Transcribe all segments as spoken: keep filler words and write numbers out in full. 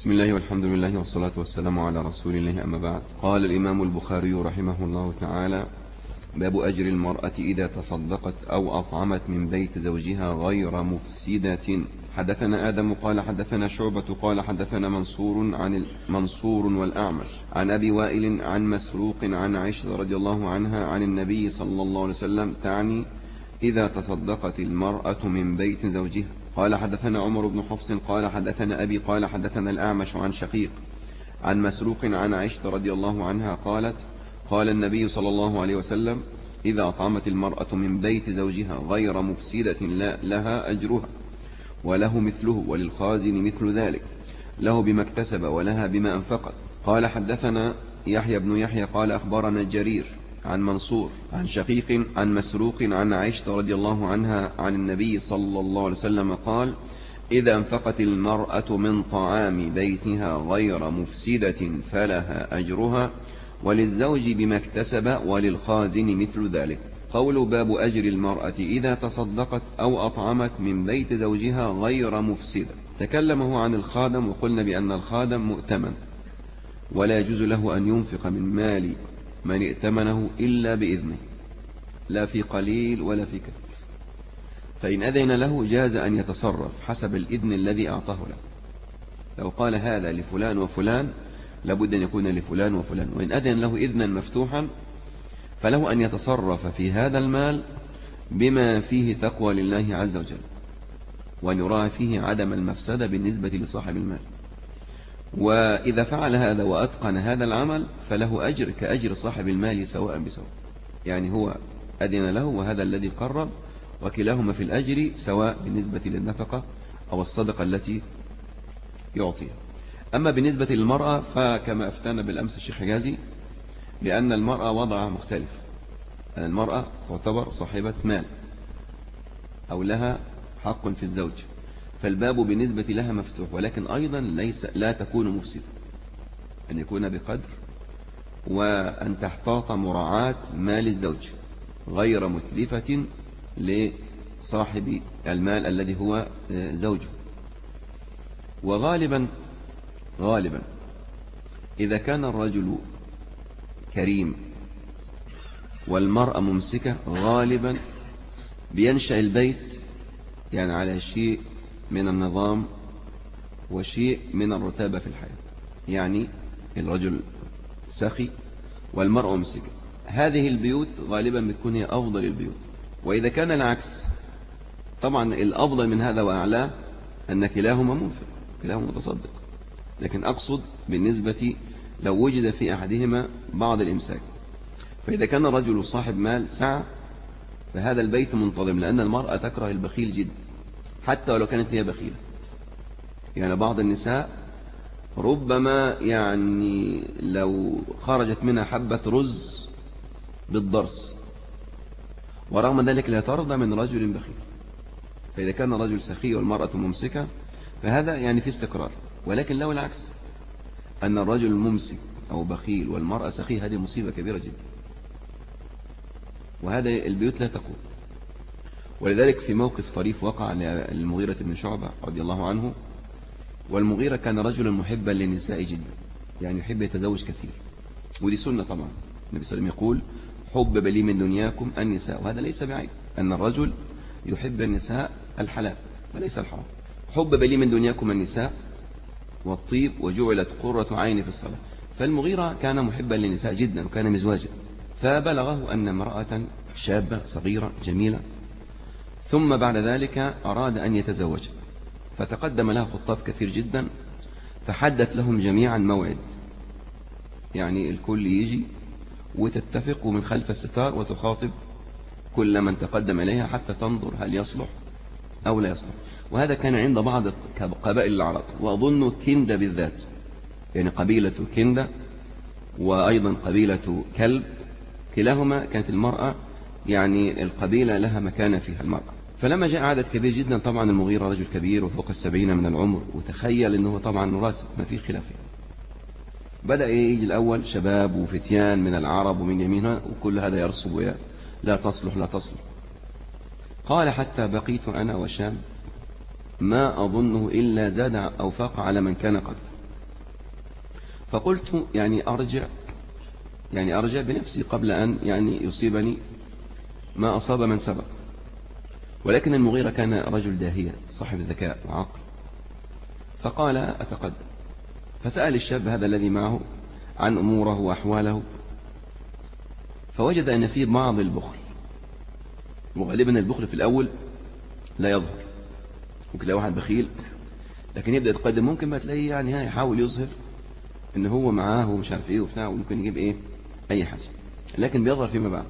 بسم الله والحمد لله والصلاة والسلام على رسول الله، أما بعد. قال الإمام البخاري رحمه الله تعالى: باب أجر المرأة إذا تصدقت أو أطعمت من بيت زوجها غير مفسدة. حدثنا آدم قال حدثنا شعبة قال حدثنا منصور عن منصور والأعمش عن أبي وائل عن مسروق عن عائشة رضي الله عنها عن النبي صلى الله عليه وسلم، تعني إذا تصدقت المرأة من بيت زوجها. قال حدثنا عمر بن حفص قال حدثنا أبي قال حدثنا الأعمش عن شقيق عن مسروق عن عائشة رضي الله عنها قالت: قال النبي صلى الله عليه وسلم: إذا أطعمت المرأة من بيت زوجها غير مفسدة لها أجرها وله مثله وللخازن مثل ذلك، له بما اكتسب ولها بما أنفقت. قال حدثنا يحيى بن يحيى قال أخبرنا جرير عن منصور عن شقيق عن مسروق عن عائشة رضي الله عنها عن النبي صلى الله عليه وسلم قال: إذا أنفقت المرأة من طعام بيتها غير مفسدة فلها أجرها وللزوج بما اكتسب وللخازن مثل ذلك. قول باب أجر المرأة إذا تصدقت أو أطعمت من بيت زوجها غير مفسدة. تكلم هو عن الخادم، وقلنا بأن الخادم مؤتمن ولا يجوز له أن ينفق من مال من ائتمنه إلا بإذنه، لا في قليل ولا في كثير، فإن أذن له جاز أن يتصرف حسب الإذن الذي أعطاه له. لو قال هذا لفلان وفلان لابد أن يكون لفلان وفلان، وإن أذن له إذنا مفتوحا فله أن يتصرف في هذا المال بما فيه تقوى لله عز وجل، وأن يراعي فيه عدم المفسدة بالنسبة لصاحب المال. وإذا فعل هذا وأتقن هذا العمل فله أجر كأجر صاحب المال سواء بسواء، يعني هو أذن له وهذا الذي قرب، وكلاهما في الأجر سواء بالنسبة للنفقة أو الصدقة التي يعطيها. أما بالنسبة للمرأة فكما أفتانا بالأمس الشيخ حجازي بأن المرأة وضعها مختلف، أن المرأة تعتبر صاحبة مال أو لها حق في الزوج، فالباب بالنسبة لها مفتوح، ولكن أيضا ليس لا تكون مفسدة، أن يكون بقدر وأن تحتاط مراعاة مال الزوج غير متلفة لصاحب المال الذي هو زوجه. وغالبا غالبا إذا كان الرجل كريم والمرأة ممسكة غالبا بينشأ البيت يعني على شيء من النظام وشيء من الرتابة في الحياة، يعني الرجل سخي والمرأة ممسكة، هذه البيوت غالبا بتكون هي أفضل البيوت. وإذا كان العكس طبعا الأفضل من هذا وأعلاه أن كلاهما منفق كلاهما متصدق، لكن أقصد بالنسبة لو وجد في أحدهما بعض الإمساك. فإذا كان الرجل صاحب مال سعة فهذا البيت منتظم، لأن المرأة تكره البخيل جدا حتى ولو كانت هي بخيلة. يعني بعض النساء ربما يعني لو خرجت منها حبة رز بالضرس ورغم ذلك لا ترضى من رجل بخيل. فإذا كان الرجل سخي والمرأة ممسكة فهذا يعني في استقرار. ولكن لو العكس أن الرجل ممسك أو بخيل والمرأة سخي، هذه مصيبة كبيرة جدا، وهذا البيوت لا تقوم. ولذلك في موقف طريف وقع للمغيرة بن شعبة رضي الله عنه، والمغيرة كان رجلا محبا للنساء جدا، يعني يحب يتزوج كثير، ودي سنة طبعا. النبي صلى الله عليه وسلم يقول: حبب لي من دنياكم النساء، وهذا ليس بعيب أن الرجل يحب النساء الحلال وليس الحرام. حبب لي من دنياكم النساء والطيب وجعلت قرة عيني في الصلاة. فالمغيرة كان محبا للنساء جدا وكان مزواجا، فبلغه أن امرأة شابة صغيرة جميلة ثم بعد ذلك أراد أن يتزوج، فتقدم لها خطاب كثير جدا، فحدت لهم جميعا موعد، يعني الكل يجي وتتفق من خلف الستار وتخاطب كل من تقدم إليها حتى تنظر هل يصلح أو لا يصلح. وهذا كان عند بعض قبائل العرب، وأظن كندة بالذات، يعني قبيلة كندة وأيضا قبيلة كلب، كلاهما كانت المرأة يعني القبيلة لها مكانة فيها المرأة. فلما جاء عدد كبير جدا، طبعا المغيرة رجل كبير وفوق السبعين من العمر، وتخيل أنه طبعا راسب ما فيه خلاف، بدأ يجي الأول شباب وفتيان من العرب ومن يمينها، وكل هذا يرصب لا تصلح لا تصلح. قال: حتى بقيت أنا وشام ما أظنه إلا زاد أو فاق على من كان قبل. فقلت يعني أرجع يعني أرجع بنفسي قبل أن يعني يصيبني ما أصاب من سبق. ولكن المغيرة كان رجل داهية صاحب ذكاء وعقل، فقال أتقدم. فسأل الشاب هذا الذي معه عن أموره وأحواله، فوجد أن فيه بعض البخل، وغالبا البخل في الأول لا يظهر. ممكن تلاقي واحد بخيل لكن يبدأ يتقدم، ممكن ما تلاقيه يعني يحاول يظهر إن هو معاه ومش عارف إيه وبتاع، وممكن يجيب إيه أي حاجة، لكن بيظهر فيما بعد.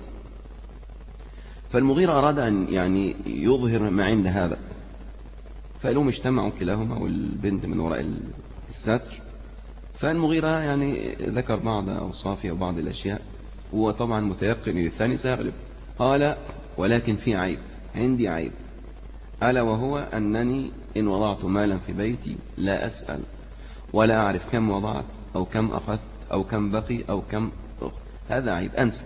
فالمغيرة أراد أن يعني يظهر ما عند هذا، فقالوا اجتمعوا كلاهما والبنت من وراء الستر. فالمغيرة يعني ذكر بعض أوصافه وبعض الأشياء، هو طبعا متيقن أن الثاني سيغلب. قال ولكن في عيب، عندي عيب، ألا وهو أنني إن وضعت مالا في بيتي لا أسأل ولا أعرف كم وضعت أو كم أخذت أو كم بقي أو كم أخذ. هذا عيب، أنسى.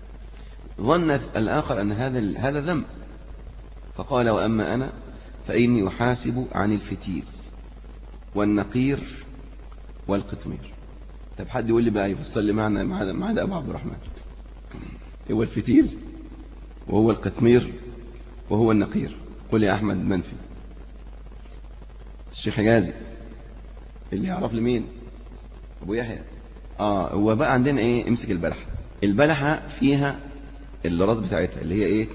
ظن الآخر أن هذا هذا ذنب، فقال وأما أنا فإني أحاسب عن الفتيل والنقير والقطمير. طب حد يقول لي بقى يفصل لي معنا معنا أبو عبد الرحمن، هو الفتيل وهو القطمير وهو النقير؟ قل يا أحمد منفي الشيخ حجازي اللي يعرف لمين؟ أبو يحيى. آه هو بقى عندنا إيه؟ امسك البلحة. البلحة فيها الراس بتاعتها اللي هي إيه؟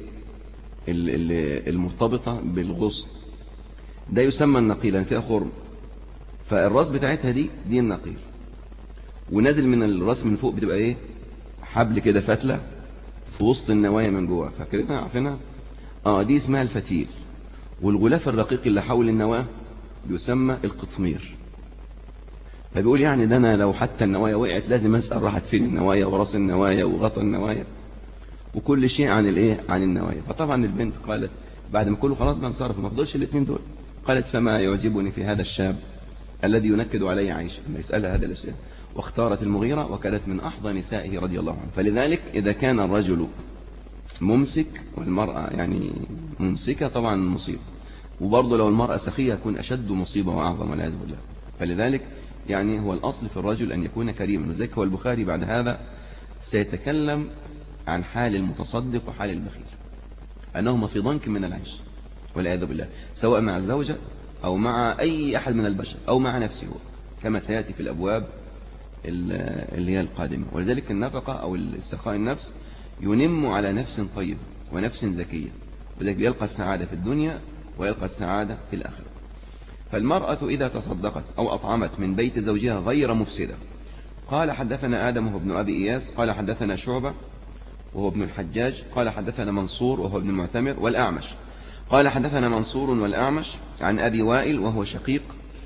المرتبطة بالغصن، ده يسمى النقير لأن فيها خرم. فالراس بتاعتها دي دي النقير، ونازل من الراس من فوق بتبقى إيه؟ حبل كده فتلة في وسط النوايا من جوه، فاكرينها عارفينها؟ آه دي اسمها الفتيل. والغلاف الرقيق اللي حول النواة يسمى القطمير. فبيقول يعني ده أنا لو حتى النوايا وقعت لازم أسأل راحت فين النوايا وراس النوايا وغطى النوايا وكل شيء عن الايه عن النوايا. فطبعا البنت قالت بعد ما كله خلاص بقى انصرف ما فضلش الاثنين دول، قالت فما يعجبني في هذا الشاب الذي ينكد علي عيشة، ما يسألها هذا الأشياء. واختارت المغيرة وكانت من أحظى نسائه رضي الله عنه. فلذلك إذا كان الرجل ممسك والمرأة يعني ممسكة طبعا مصيبة، وبرضه لو المرأة سخية يكون أشد مصيبة وأعظم والعياذ بالله. فلذلك يعني هو الأصل في الرجل أن يكون كريما. وذلك هو البخاري بعد هذا سيتكلم عن حال المتصدق وحال البخيل، أنهما في ضنك من العيش والعياذ بالله، سواء مع الزوجة أو مع أي أحد من البشر أو مع نفسه، كما سيأتي في الأبواب اللي هي القادمة. ولذلك النفقة أو السخاء النفس ينم على نفس طيبة ونفس زكية، ولذلك يلقى السعادة في الدنيا ويلقى السعادة في الآخرة. فالمرأة إذا تصدقت أو أطعمت من بيت زوجها غير مفسدة. قال حدثنا آدم وهو ابن أبي إياس قال حدثنا شعبة وهو ابن الحجاج قال حدثنا منصور وهو ابن المعتمر والأعمش قال حدثنا منصور والأعمش عن أبي وائل وهو شقيق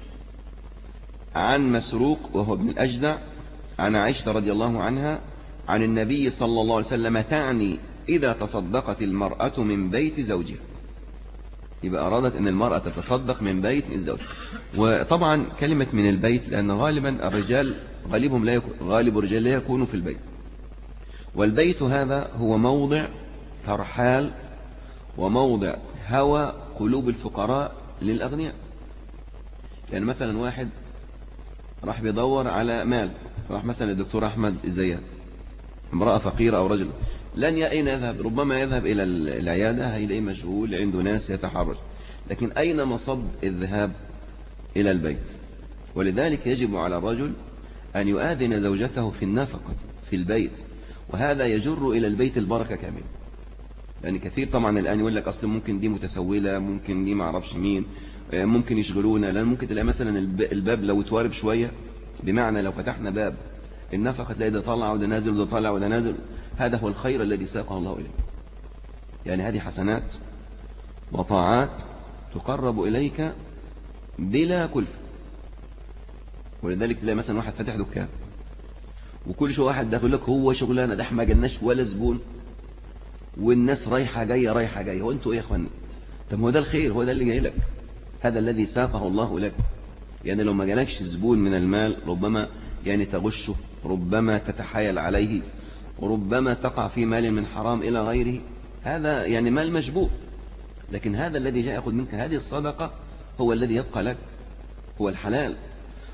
عن مسروق وهو ابن الأجدع عن عائشة رضي الله عنها عن النبي صلى الله عليه وسلم تعني إذا تصدقت المرأة من بيت زوجها. يبقى أرادت أن المرأة تتصدق من بيت الزوج. وطبعا كلمة من البيت لأن غالبا الرجال غالبهم لا يكون غالب الرجال لا يكونوا في البيت، والبيت هذا هو موضع ترحال وموضع هوى قلوب الفقراء للأغنياء. يعني مثلا واحد راح بيدور على مال، راح مثلا الدكتور أحمد الزيات، امرأة فقيرة أو رجل، لن أين يذهب؟ ربما يذهب إلى العيادة هيلاقي مشغول عنده ناس يتحرج، لكن أين مصب الذهاب؟ إلى البيت. ولذلك يجب على الرجل أن يؤذن زوجته في النفقة في البيت، وهذا يجر إلى البيت البركة كاملة. يعني كثير طبعا الآن يقول لك أصل ممكن دي متسولة، ممكن دي ما أعرفش مين، ممكن يشغلونا، لأن ممكن تلاقي مثلا الباب لو اتوارب شوية، بمعنى لو فتحنا باب النفقة تلاقي ده طالع وده نازل وده طالع وده نازل. هذا هو الخير الذي ساقه الله إليك. يعني هذه حسنات وطاعات تقرب إليك بلا كلفة. ولذلك تلاقي مثلا واحد فاتح دكان وكل شو واحد داخل لك هو شغلانه ده ما جالناش ولا زبون، والناس رايحه جايه رايحه جايه، هو انتوا ايه يا اخوان؟ طب هو ده الخير، هو ده اللي جاي لك، هذا الذي ساقه الله لك. يعني لو ما جالكش زبون من المال ربما يعني تغشه، ربما تتحايل عليه، وربما تقع في مال من حرام إلى غيره، هذا يعني مال مشبوه. لكن هذا الذي جاء يأخذ منك هذه الصدقة هو الذي يبقى لك، هو الحلال.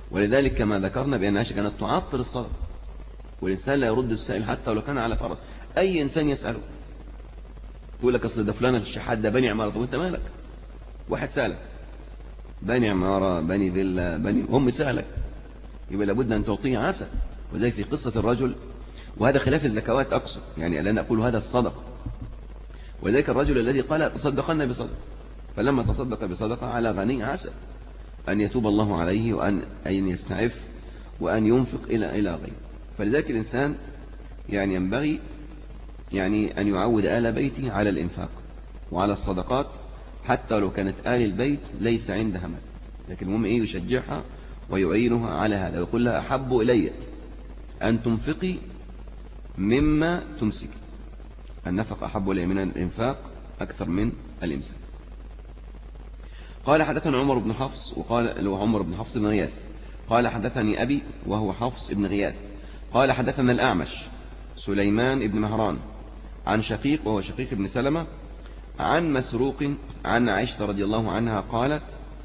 ولذلك كما ذكرنا بأن عائشة كانت تعطل الصدقة، والإنسان لا يرد السائل حتى ولو كان على فرس. أي إنسان يسأله تقول لك أصل ده فلان الشحات ده بني عمارة، وأنت مالك؟ واحد سألك بني عمارة بني فيلا بني، هم سألك، يبقى لابد أن تعطيه عسل. وزي في قصة الرجل، وهذا خلاف الزكوات أقصد، يعني لا نقول هذا الصدقة. وذلك الرجل الذي قال تصدقنا بصدقة، فلما تصدق بصدقة على غني عسى أن يتوب الله عليه وأن أن يستعف وأن ينفق إلى إلى غيره. فلذلك الإنسان يعني ينبغي يعني أن يعود آل بيته على الإنفاق وعلى الصدقات، حتى لو كانت آل البيت ليس عندها مال، لكن المهم إيه يشجعها ويعينها على هذا، ويقول لها أحب إلي أن تنفقي مما تمسك. النفق أحب إلي من الإنفاق أكثر من الإمساك. قال حدثنا عمر بن حفص، وقال له عمر بن حفص بن غياث قال حدثني أبي وهو حفص بن غياث قال حدثنا الأعمش سليمان بن مهران عن شقيق وهو شقيق بن سلمة عن مسروق عن عائشة رضي الله عنها قالت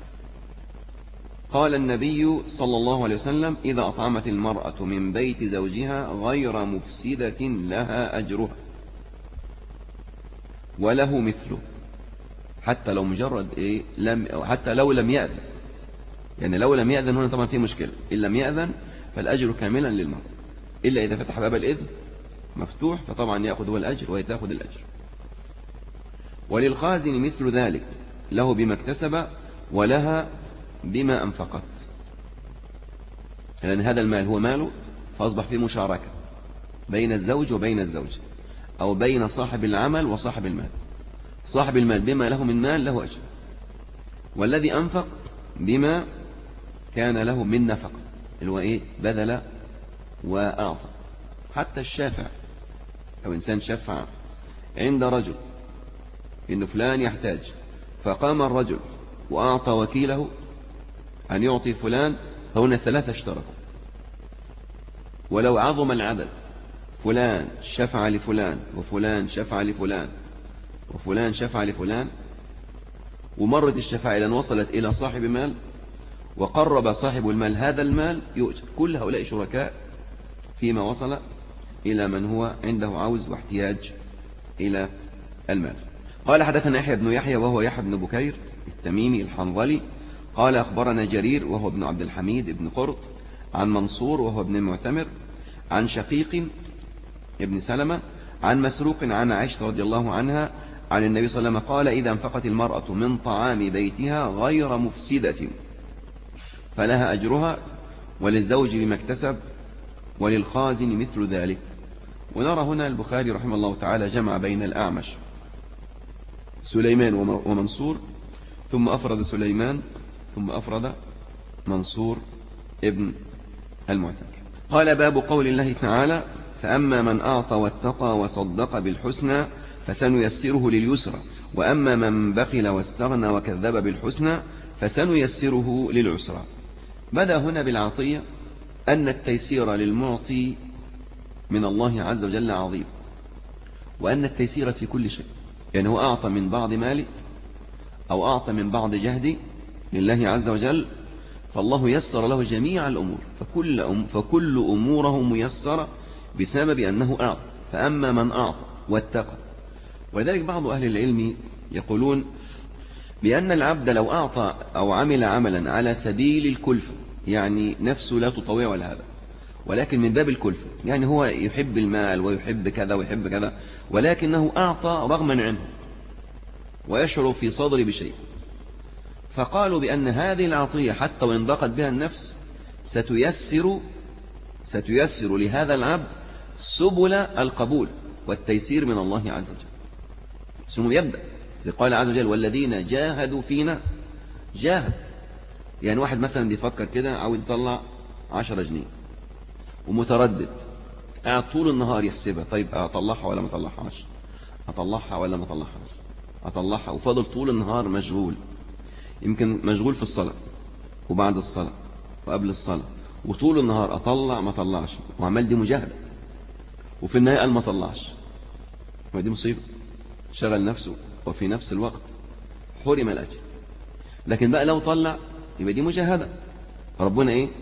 قال النبي صلى الله عليه وسلم إذا أطعمت المرأة من بيت زوجها غير مفسدة لها أجرها وله مثله، حتى لو مجرد إيه لم حتى لو لم يأذن، يعني لو لم يأذن هنا طبعا في مشكلة، إن لم يأذن فالأجر كاملا للمرأة، إلا إذا فتح باب الإذن مفتوح فطبعا يأخذ هو الأجر وهي تأخذ الأجر. وللخازن مثل ذلك، له بما اكتسب ولها بما أنفقت، لأن هذا المال هو ماله، فأصبح فيه مشاركة بين الزوج وبين الزوج، أو بين صاحب العمل وصاحب المال. صاحب المال بما له من مال له أجر، والذي أنفق بما كان له من نفق اللي هو إيه بذل وأعطى. حتى الشافع، أو إنسان شفع عند رجل إن فلان يحتاج، فقام الرجل وأعطى وكيله أن يعطي فلان، فهنا ثلاثة اشتركوا. ولو عظم العدد، فلان شفع لفلان وفلان شفع لفلان وفلان شفع لفلان، ومرت الشفاعة لأن وصلت إلى صاحب مال وقرب صاحب المال هذا المال يؤجر، كل هؤلاء شركاء فيما وصل إلى من هو عنده عوز واحتياج إلى المال. قال حدثنا يحيى بن يحيى وهو يحيى بن بكير التميمي الحنظلي قال أخبرنا جرير وهو ابن عبد الحميد ابن قرط عن منصور وهو ابن المعتمر عن شقيق ابن سلمة عن مسروق عن عائشة رضي الله عنها عن النبي صلى الله عليه وسلم قال إذا انفقت المرأة من طعام بيتها غير مفسدة فلها أجرها وللزوج بما اكتسب وللخازن مثل ذلك. ونرى هنا البخاري رحمه الله تعالى جمع بين الأعمش سليمان ومنصور، ثم أفرد سليمان ثم أفرد منصور ابن المعتمر. قال باب قول الله تعالى فأما من أعطى واتقى وصدق بالحسنى فسنيسره لليسرى وأما من بخل واستغنى وكذب بالحسنى فسنيسره للعسرى. بدأ هنا بالعطية أن التيسير للمعطي من الله عز وجل عظيم، وأن التيسير في كل شيء، يعني هو أعطى من بعض مالي أو أعطى من بعض جهدي لله عز وجل، فالله يسر له جميع الأمور، فكل, أم فكل أموره ميسرة بسبب أنه أعطى. فأما من أعطى واتقى، ولذلك بعض أهل العلم يقولون بأن العبد لو أعطى أو عمل عملا على سبيل الكلفة، يعني نفسه لا تطوع ولا هذا، ولكن من باب الكلفة، يعني هو يحب المال ويحب كذا ويحب كذا، ولكنه أعطى رغما عنه ويشعر في صدره بشيء، فقالوا بأن هذه العطية حتى وإن ضاقت بها النفس ستيسر ستيسر لهذا العبد سبل القبول والتيسير من الله عز وجل. ثم يبدأ زي قال عز وجل والذين جاهدوا فينا جاهد، يعني واحد مثلا بيفكر كده عاوز يطلع عشرة جنيه ومتردد، قاعد طول النهار يحسبها، طيب أطلعها ولا ما أطلعهاش، أطلعها ولا ما أطلعهاش، أطلعها، وفضل طول النهار مشغول، يمكن مشغول في الصلاة وبعد الصلاة وقبل الصلاة، وطول النهار أطلع ما أطلعش، وعمل دي مجاهدة، وفي النهاية قال ما أطلعش، ما دي مصيبة، شغل نفسه وفي نفس الوقت حرم الأجر. لكن بقى لو طلع يبقى دي مجاهدة، ربنا إيه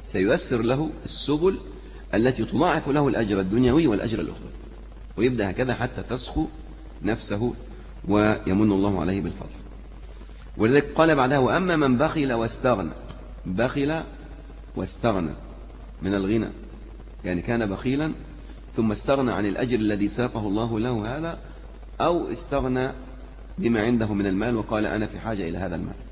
سييسر له السبل التي تضاعف له الأجر الدنيوي والأجر الأخرى، ويبدأ هكذا حتى تسخو نفسه ويمن الله عليه بالفضل. ولذلك قال بعدها: وأما من بخل واستغنى. بخل واستغنى من الغنى، يعني كان بخيلا ثم استغنى عن الأجر الذي ساقه الله له هذا، أو استغنى بما عنده من المال وقال أنا في حاجة إلى هذا المال.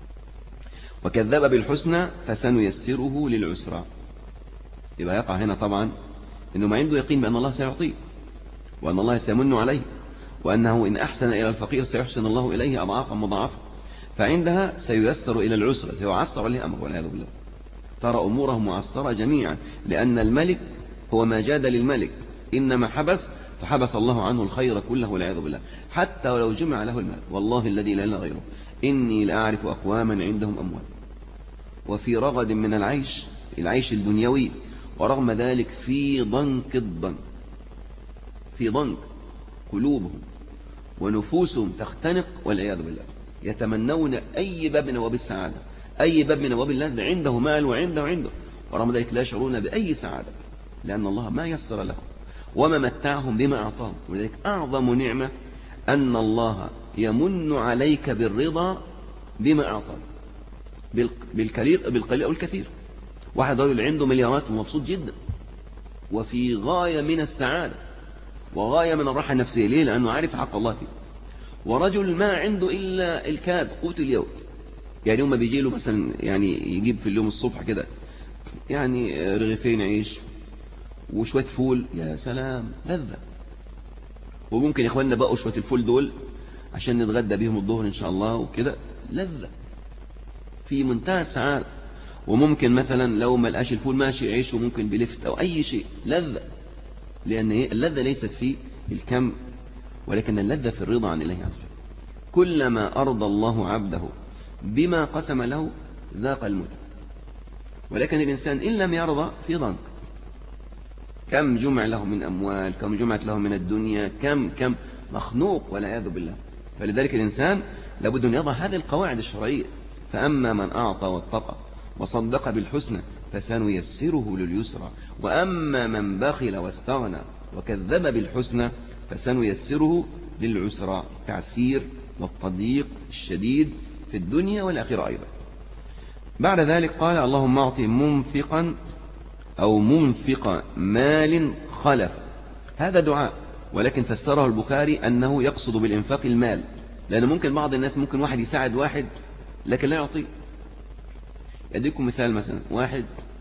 وكذب بالحسنى فسنيسره للعسرى. يبقى يقع هنا طبعا إنه ما عنده يقين بأن الله سيعطيه، وأن الله سيمن عليه، وأنه إن أحسن إلى الفقير سيحسن الله إليه أضعافا مضاعفة، فعندها سييسر إلى العسرة، سيعسر عليه أمر والعياذ بالله. ترى أموره معسرة جميعا، لأن الملك هو ما جاد للملك، إنما حبس فحبس الله عنه الخير كله والعياذ بالله، حتى ولو جمع له المال. والله الذي لا إله غيره إني لأعرف أقواما عندهم أموال وفي رغد من العيش العيش الدنيوي، ورغم ذلك في ضنك الضنك في ضنك قلوبهم ونفوسهم تختنق والعياذ بالله، يتمنون أي باب من أبواب السعادة، أي باب من أبواب الله، عنده مال وعنده وعنده، ورغم ذلك لا يشعرون بأي سعادة، لأن الله ما يسر لهم وما متعهم بما أعطاهم. ولذلك أعظم نعمة أن الله يمن عليك بالرضا بما أعطاك، بالقليل بالقليل أو الكثير. واحد رجل عنده مليارات ومبسوط جدا وفي غاية من السعادة وغاية من الراحة النفسية، ليه؟ لأنه عارف حق الله فيه. ورجل ما عنده إلا الكاد قوت اليوم، يعني يوم ما بيجي له مثلا يعني يجيب في اليوم الصبح كده يعني رغيفين عيش وشوية فول، يا سلام لذة. وممكن يا إخواننا بقوا شوية الفول دول عشان نتغدى بيهم الظهر إن شاء الله وكده، لذة في منتهى السعادة. وممكن مثلا لو ما لقاش الفول ماشي عيش وممكن بلفت أو أي شيء، لذة. لأن اللذة ليست في الكم، ولكن اللذة في الرضا عن الله عز وجل. كلما أرضى الله عبده بما قسم له ذاق المتع. ولكن الإنسان إن لم يرضى في ضنك، كم جمع له من أموال، كم جمعت له من الدنيا، كم كم مخنوق والعياذ بالله. فلذلك الإنسان لابد أن يضع هذه القواعد الشرعية: فأما من أعطى واتقى وصدق بالحسنى فسنيسره لليسرى، وأما من بخل واستغنى وكذب بالحسنى فسنيسره للعسرى، التعسير والتضييق الشديد في الدنيا والآخرة أيضا. بعد ذلك قال: اللهم أعطي منفقا أو منفق مال خلفا. هذا دعاء، ولكن فسره البخاري أنه يقصد بالإنفاق المال، لأن ممكن بعض الناس ممكن واحد يساعد واحد لكن لا يعطيه. أديكم مثال، مثلا واحد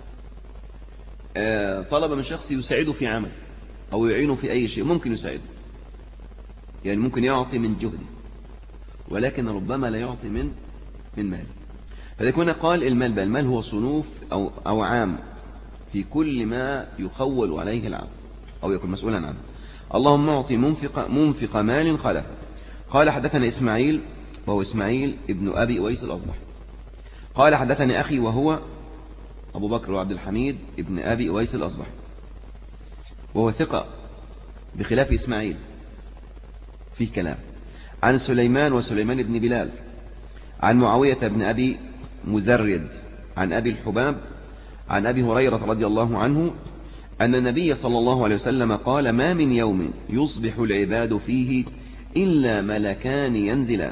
طلب من شخص يساعده في عمل أو يعينه في أي شيء، ممكن يساعده، يعني ممكن يعطي من جهده، ولكن ربما لا يعطي من من مال. فلذلك قال المال بقى، المال هو صنوف أو, أو عام في كل ما يخول عليه العبد أو يكون مسؤولا عنه. اللهم أعطي منفق, منفق مال خلفا. قال: حدثنا إسماعيل وهو إسماعيل ابن أبي أويس الأصبحي قال: حدثني أخي وهو أبو بكر وعبد الحميد ابن أبي أويس الأصبحي، وهو ثقة بخلاف إسماعيل فيه كلام، عن سليمان وسليمان بن بلال، عن معاوية بن أبي مزرد، عن أبي الحباب، عن أبي هريرة رضي الله عنه أن النبي صلى الله عليه وسلم قال: ما من يوم يصبح العباد فيه إلا ملكان ينزلان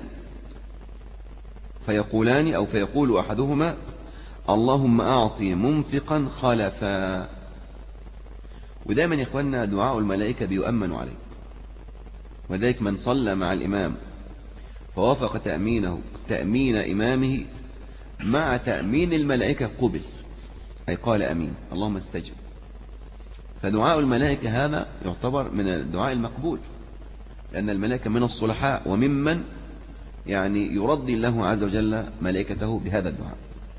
فيقولان أو فيقول أحدهما: اللهم أعطي منفقا خلفا. ودائما يا إخواننا دعاء الملائكة بيؤمن عليه، وذلك من صلى مع الإمام فوافق تأمينه تأمين إمامه مع تأمين الملائكة قبل، أي قال أمين اللهم استجب. فدعاء الملائكة هذا يعتبر من الدعاء المقبول، لأن الملائكة من الصلحاء وممن يعني يرضي الله عز وجل ملائكته بهذا الدعاء.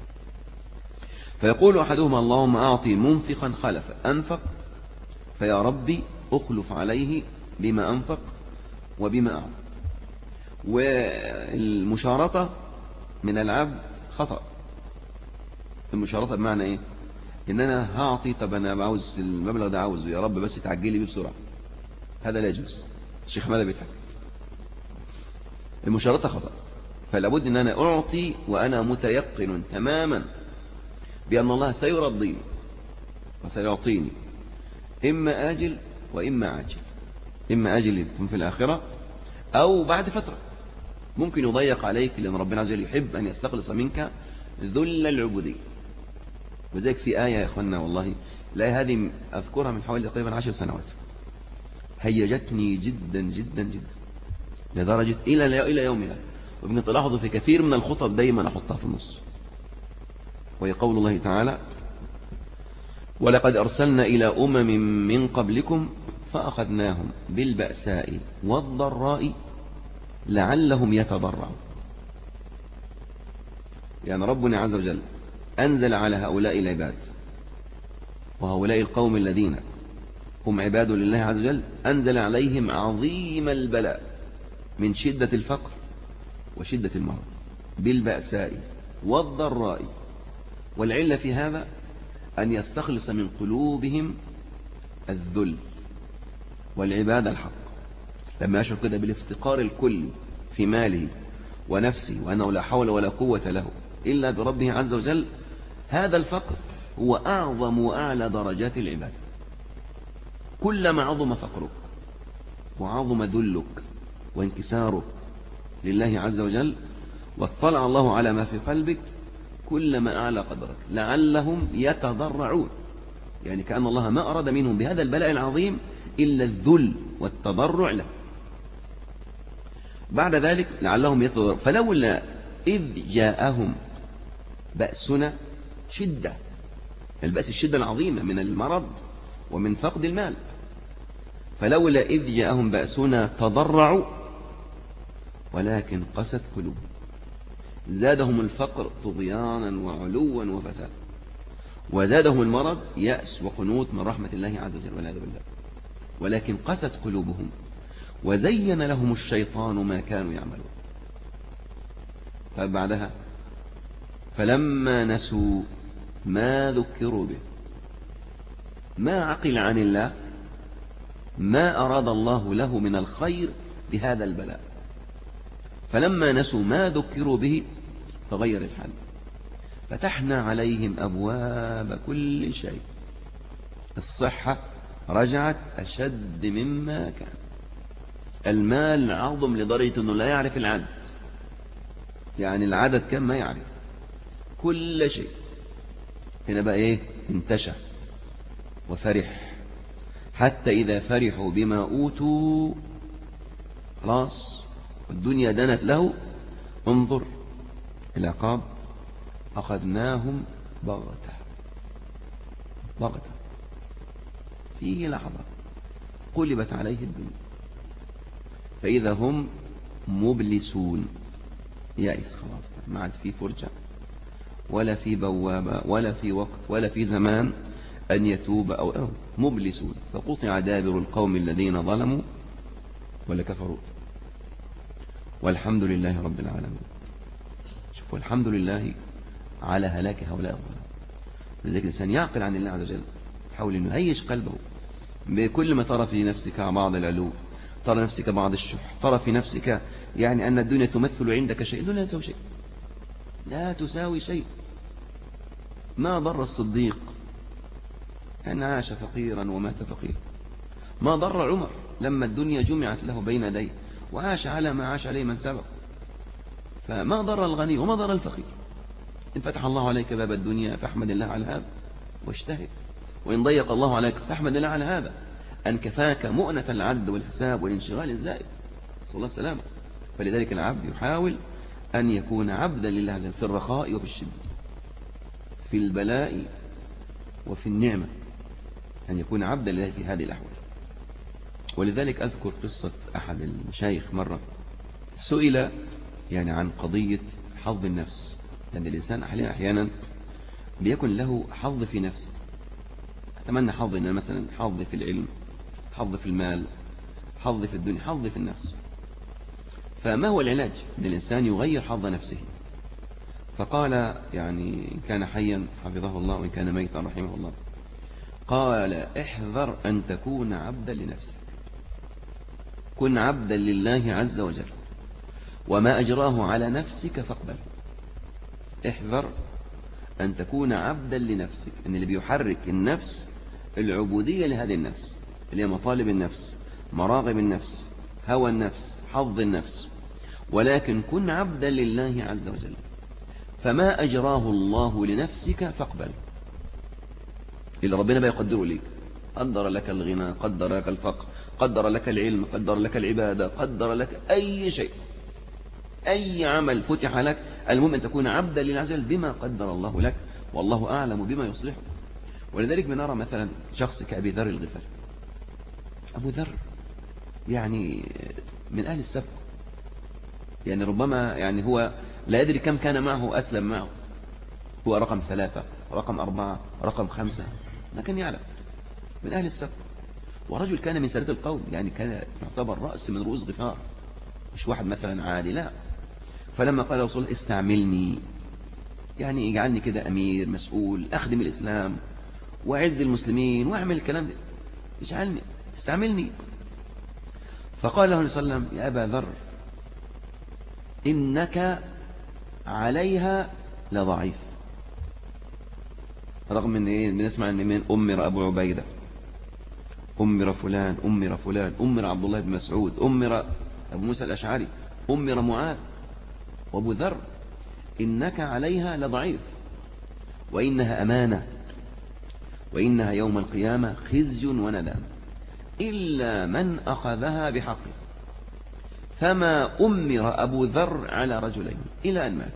فيقول أحدهما: اللهم أعطي منفقا خلفا، أنفق فيا ربي أخلف عليه بما أنفق وبما أعطى. والمشارطة من العبد خطأ. المشارطة بمعنى إيه؟ إن أنا هعطي، طب أنا بعوز المبلغ ده، عاوزه يا رب بس تعجلي بيه بسرعة، هذا لا يجوز. الشيخ ماذا بيضحك؟ المشارطة خطأ. فلابد أن أنا أعطي وأنا متيقن تماما بأن الله سيرضيني وسيعطيني إما آجل وإما عاجل، إما آجل يكون في الآخرة أو بعد فترة ممكن يضيق عليك، لأن ربنا عز وجل يحب أن يستخلص منك ذل العبودية. وذلك في آية يا أخوانا والله الآية هذه أذكرها من حوالي تقريبا عشر سنوات، هيجتني جدا جدا جدا لدرجة إلى إلى يومها، وابن تلاحظوا في كثير من الخطب دايما أحطها في النص. وهي قول الله تعالى: ولقد أرسلنا إلى أمم من قبلكم فأخذناهم بالبأساء والضراء لعلهم يتضرعون. يعني ربنا عز وجل أنزل على هؤلاء العباد وهؤلاء القوم الذين هم عباد لله عز وجل، أنزل عليهم عظيم البلاء من شدة الفقر وشدة المرض بالبأساء والضراء. والعلة في هذا أن يستخلص من قلوبهم الذل والعبادة الحق، لما يشعر كده بالافتقار الكلي في ماله ونفسه وأنه لا حول ولا قوة له إلا بربه عز وجل، هذا الفقر هو أعظم وأعلى درجات العبادة. كلما عظم فقرك وعظم ذلك وانكسارك لله عز وجل واطلع الله على ما في قلبك، كلما أعلى قدرك. لعلهم يتضرعون، يعني كأن الله ما أراد منهم بهذا البلاء العظيم إلا الذل والتضرع له. بعد ذلك لعلهم يتضرعون فلولا إذ جاءهم بأسنا شدة، البأس الشدة العظيمة من المرض ومن فقد المال. فلولا إذ جاءهم بأسنا تضرعوا ولكن قست قلوبهم، زادهم الفقر طغيانا وعلوا وفسادا، وزادهم المرض يأس وقنوط من رحمة الله عز وجل والعياذ بالله، ولكن قست قلوبهم وزين لهم الشيطان ما كانوا يعملون. فبعدها فلما نسوا ما ذكروا به، ما عقل عن الله ما أراد الله له من الخير بهذا البلاء، فلما نسوا ما ذكروا به فغير الحال، فتحنا عليهم أبواب كل شيء. الصحة رجعت أشد مما كان، المال عظم لدرجة أنه لا يعرف العدد، يعني العدد كم ما يعرف كل شيء. هنا بقى إيه؟ انتشى وفرح، حتى إذا فرحوا بما أوتوا خلاص الدنيا دنت له. انظر العقاب: أخذناهم بغتة بغتة في لحظة قلبت عليه الدنيا فإذا هم مبلسون، يائس خلاص، ما عاد في فرجة ولا في بوابة ولا في وقت ولا في زمان أن يتوب أو أو مبلسون. فقطع دابر القوم الذين ظلموا ولا كفروا، والحمد لله رب العالمين. شوفوا، الحمد لله على هلاك هؤلاء الظلام. لذلك الإنسان يعقل عن الله عز وجل، حاول أنه يهيج قلبه بكل ما ترى في نفسك بعض العلو، ترى نفسك بعض الشح، ترى في نفسك يعني أن الدنيا تمثل عندك شيء، لا تساوي شيء، لا تساوي شيء. ما ضر الصديق أن عاش فقيرا ومات فقيرا، ما ضر عمر لما الدنيا جمعت له بين يديه وعاش على ما عاش عليه من سبق. فما ضر الغني وما ضر الفقير. إن فتح الله عليك باب الدنيا فاحمد الله على هذا واجتهد، وإن ضيق الله عليك فاحمد الله على هذا أن كفاك مؤنة العد والحساب والانشغال الزائد، صلى الله عليه وسلم. فلذلك العبد يحاول أن يكون عبدا لله عز وجل في الرخاء وفي الشدة، في البلاء وفي النعمة، أن يكون عبدا لله في هذه الأحوال. ولذلك أذكر قصة أحد المشايخ مرة سئل يعني عن قضية حظ النفس، لأن الإنسان أحيانا بيكون له حظ في نفسه، أتمنى حظ إن مثلا حظ في العلم، حظ في المال، حظ في الدنيا، حظ في النفس. فما هو العلاج أن الإنسان يغير حظ نفسه؟ فقال يعني إن كان حيا حفظه الله وإن كان ميتا رحمه الله، قال: احذر أن تكون عبدا لنفسك، كن عبدا لله عز وجل، وما أجراه على نفسك فاقبل. احذر أن تكون عبدا لنفسك، أن اللي بيحرك النفس العبودية لهذه النفس اللي هي مطالب النفس، مراغب النفس، هوى النفس، حظ النفس، ولكن كن عبدا لله عز وجل. فما أجراه الله لنفسك فاقبل، اللي ربنا بيقدره ليك، قدر لك الغنى، قدر لك الفقر، قدر لك العلم، قدر لك العبادة، قدر لك أي شيء، أي عمل فتح لك، المهم أن تكون عبدا لله عز وجل بما قدر الله لك، والله أعلم بما يصلحه. ولذلك بنرى مثلا شخص كأبي ذر الغفاري. أبو ذر يعني من أهل السبق، يعني ربما يعني هو لا يدري كم كان معه أسلم معه، هو رقم ثلاثة، رقم أربعة، رقم خمسة، ما كان يعلم، من أهل السبق، ورجل كان من سادة القوم، يعني كان يعتبر رأس من رؤوس غفار، مش واحد مثلا عادي، لا. فلما قال رسول الله استعملني، يعني اجعلني كده أمير مسؤول، أخدم الإسلام وأعز المسلمين وأعمل الكلام ده، اجعلني، استعملني. فقال له صلى الله عليه وسلم يا أبا ذر إنك عليها لضعيف. رغم ان ايه بنسمع ان من أمر أبو عبيدة، أمر فلان، أمر فلان، أمر عبد الله بن مسعود، أمر أبو موسى الأشعري، أمر معاذ، وأبو ذر إنك عليها لضعيف، وإنها أمانة، وإنها يوم القيامة خزي وندم إلا من أخذها بحقه. فما أمر أبو ذر على رجلين إلى أن مات.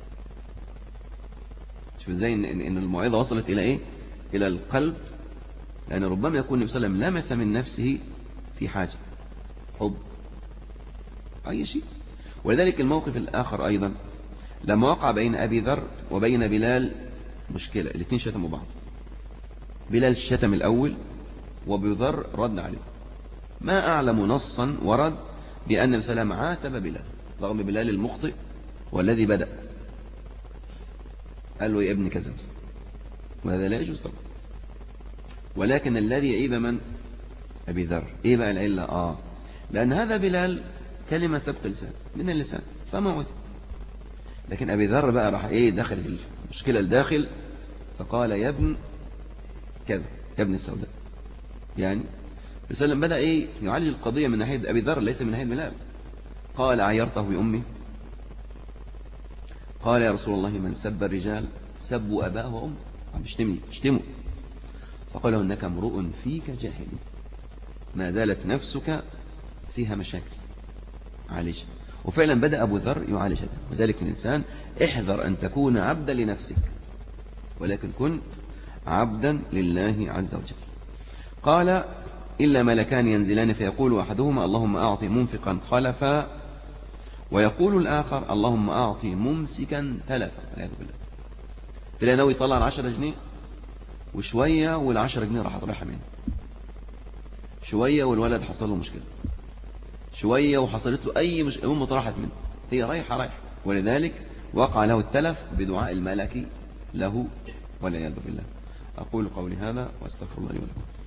شوف ازاي إن, إن الموعظة وصلت إلى إيه؟ إلى القلب، لأن ربما يكون النبي صلى الله عليه وسلم لمس من نفسه في حاجة، حب، أي شيء. ولذلك الموقف الآخر أيضا لما وقع بين أبي ذر وبين بلال مشكلة، الاثنين شتموا بعض، بلال شتم الأول وأبو ذر رد عليه. ما أعلم نصا ورد بأن النبي صلى الله عليه وسلم عاتب بلال، رغم بلال المخطئ والذي بدأ، قال له يا ابن كذا، وهذا لا يجوز طبعا. ولكن الذي يعيب من؟ أبي ذر. إيه بقى العلة؟ آه لأن هذا بلال كلمة سبق لسان من اللسان فموت، لكن أبي ذر بقى راح إيه دخل المشكلة الداخل، فقال يا ابن كذا، يا ابن السوداء. يعني وسلم بدأ إيه يعالج القضية من ناحية أبي ذر ليس من ناحية بلال. قال عيرته بأمه؟ قال يا رسول الله من سب الرجال سبوا أباه وأمه، اشتمني اشتموا. فقال إنك امرؤ فيك جاهل، ما زالت نفسك فيها مشاكل، عالجها. وفعلا بدأ أبو ذر يعالجها. وذلك الإنسان احذر أن تكون عبدا لنفسك، ولكن كن عبدا لله عز وجل. قال إلا ملكان ينزلان فيقول أحدهما اللهم أعطي منفقا خلفا، ويقول الآخر اللهم أعطي ممسكا تلفا، والعياذ بالله. تلاقي ناوي يطلع العشرة جنيه وشوية والعشرة جنيه راح رايحة منه، شوية والولد حصل له مشكلة، شوية وحصلت له أي مشكلة، أمه طرحت منه، هي رايحة رايحة، ولذلك وقع له التلف بدعاء الملك له والعياذ بالله. أقول قولي هذا وأستغفر الله لي ولكم.